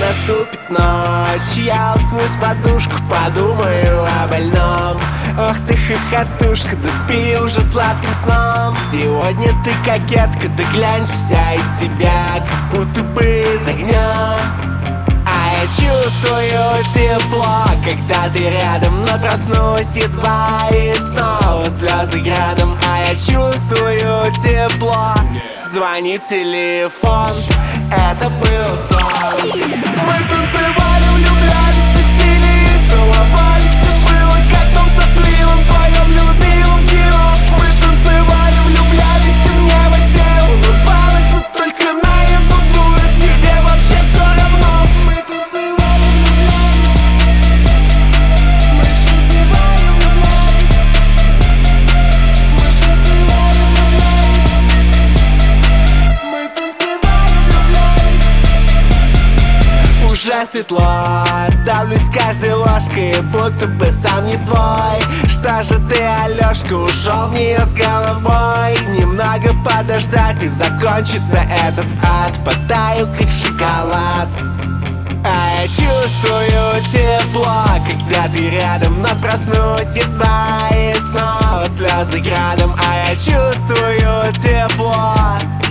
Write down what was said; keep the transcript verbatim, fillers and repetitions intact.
наступит ночь, я уткнусь в подушку, подумаю о больном. Ох ты хохотушка, да спи уже сладким сном. Сегодня ты кокетка, да глянь вся из себя, как будто бы из огня. А я чувствую тепло, когда ты рядом, но проснусь едва и снова слезы градом. А я чувствую тепло, звонит телефон, это был сон. Мы танцевали, влюблялись, тусили и целовались. Все было как в том сопливом твоем любимом кино. Мы танцевали, влюблялись, ты мне во сне улыбалась, но только наяву было тебе вообще все равно. Мы танцевали, влюблялись, мы танцевали, влюблялись, мы танцевали, влюблялись, мы танцевали, влюблялись. Уже светло, давлюсь каждой ложкой, будто бы сам не свой. Что же ты, Алёшка, ушел в нее с головой? Немного подождать и закончится этот ад, потаю как шоколад. А я чувствую тепло, когда ты рядом, но проснусь едва и снова слезы градом. А я чувствую тепло,